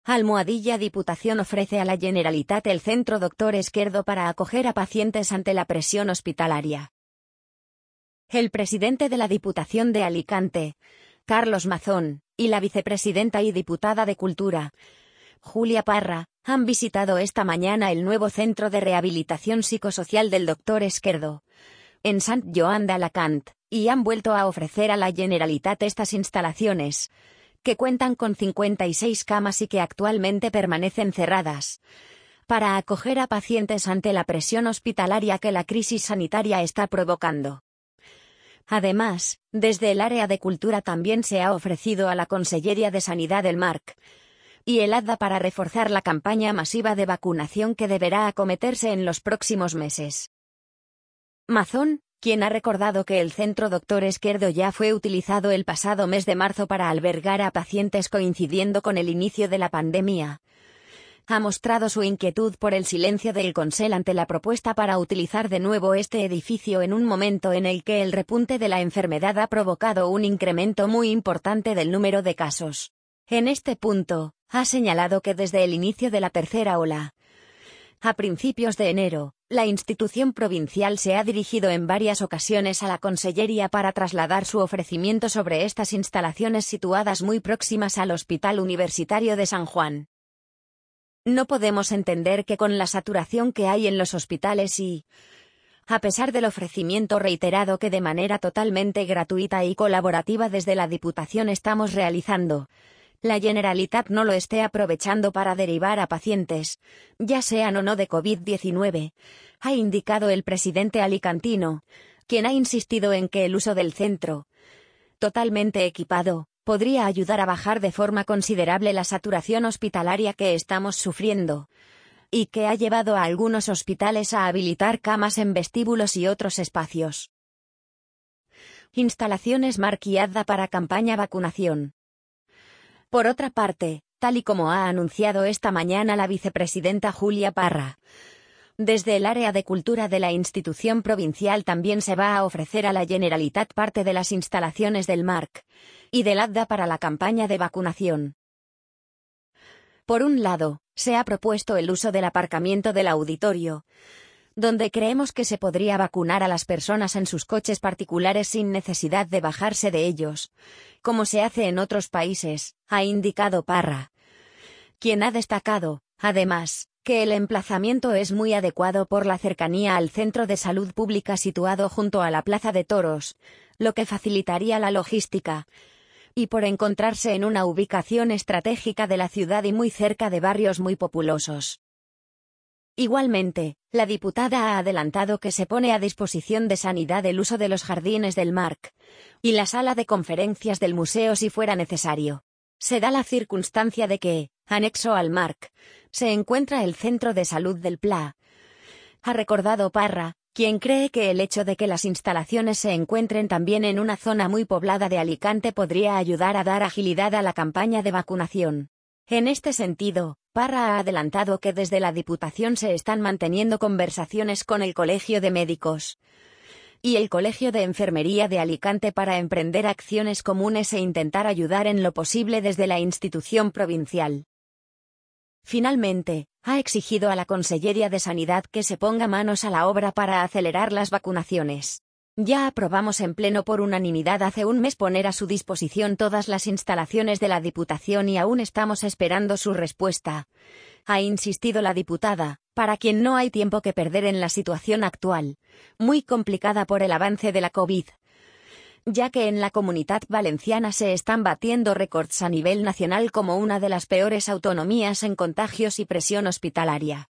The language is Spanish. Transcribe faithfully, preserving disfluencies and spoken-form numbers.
Almohadilla Diputación ofrece a la Generalitat el Centro Doctor Esquerdo para acoger a pacientes ante la presión hospitalaria. El presidente de la Diputación de Alicante, Carlos Mazón, y la vicepresidenta y diputada de Cultura, Julia Parra, han visitado esta mañana el nuevo Centro de Rehabilitación Psicosocial del Doctor Esquerdo, en Sant Joan d'Alacant, y han vuelto a ofrecer a la Generalitat estas instalaciones, que cuentan con cincuenta y seis camas y que actualmente permanecen cerradas, para acoger a pacientes ante la presión hospitalaria que la crisis sanitaria está provocando. Además, desde el área de Cultura también se ha ofrecido a la Conselleria de Sanidad el MARC y el ADVA para reforzar la campaña masiva de vacunación que deberá acometerse en los próximos meses. Mazón, quien ha recordado que el Centro Doctor Esquerdo ya fue utilizado el pasado mes de marzo para albergar a pacientes coincidiendo con el inicio de la pandemia, ha mostrado su inquietud por el silencio del Consell ante la propuesta para utilizar de nuevo este edificio en un momento en el que el repunte de la enfermedad ha provocado un incremento muy importante del número de casos. En este punto, ha señalado que desde el inicio de la tercera ola, a principios de enero, la institución provincial se ha dirigido en varias ocasiones a la Consellería para trasladar su ofrecimiento sobre estas instalaciones situadas muy próximas al Hospital Universitario de San Juan. No podemos entender que con la saturación que hay en los hospitales y, a pesar del ofrecimiento reiterado que de manera totalmente gratuita y colaborativa desde la Diputación estamos realizando, la Generalitat no lo esté aprovechando para derivar a pacientes, ya sean o no de COVID diecinueve, ha indicado el presidente alicantino, quien ha insistido en que el uso del centro, totalmente equipado, podría ayudar a bajar de forma considerable la saturación hospitalaria que estamos sufriendo, y que ha llevado a algunos hospitales a habilitar camas en vestíbulos y otros espacios. Instalaciones MARC y ADVA para campaña vacunación. Por otra parte, tal y como ha anunciado esta mañana la vicepresidenta Julia Parra, desde el área de Cultura de la institución provincial también se va a ofrecer a la Generalitat parte de las instalaciones del MARC y del ADVA para la campaña de vacunación. Por un lado, se ha propuesto el uso del aparcamiento del auditorio, donde creemos que se podría vacunar a las personas en sus coches particulares sin necesidad de bajarse de ellos, como se hace en otros países, ha indicado Parra, quien ha destacado, además, que el emplazamiento es muy adecuado por la cercanía al centro de salud pública situado junto a la Plaza de Toros, lo que facilitaría la logística, y por encontrarse en una ubicación estratégica de la ciudad y muy cerca de barrios muy populosos. Igualmente, la diputada ha adelantado que se pone a disposición de Sanidad el uso de los jardines del MARC y la sala de conferencias del museo si fuera necesario. Se da la circunstancia de que, anexo al MARC, se encuentra el Centro de Salud del Pla. Ha recordado Parra, quien cree que el hecho de que las instalaciones se encuentren también en una zona muy poblada de Alicante podría ayudar a dar agilidad a la campaña de vacunación. En este sentido, Parra ha adelantado que desde la Diputación se están manteniendo conversaciones con el Colegio de Médicos y el Colegio de Enfermería de Alicante para emprender acciones comunes e intentar ayudar en lo posible desde la institución provincial. Finalmente, ha exigido a la Conselleria de Sanidad que se ponga manos a la obra para acelerar las vacunaciones. Ya aprobamos en pleno por unanimidad hace un mes poner a su disposición todas las instalaciones de la Diputación y aún estamos esperando su respuesta, ha insistido la diputada, para quien no hay tiempo que perder en la situación actual, muy complicada por el avance de la COVID, ya que en la Comunitat Valenciana se están batiendo récords a nivel nacional como una de las peores autonomías en contagios y presión hospitalaria.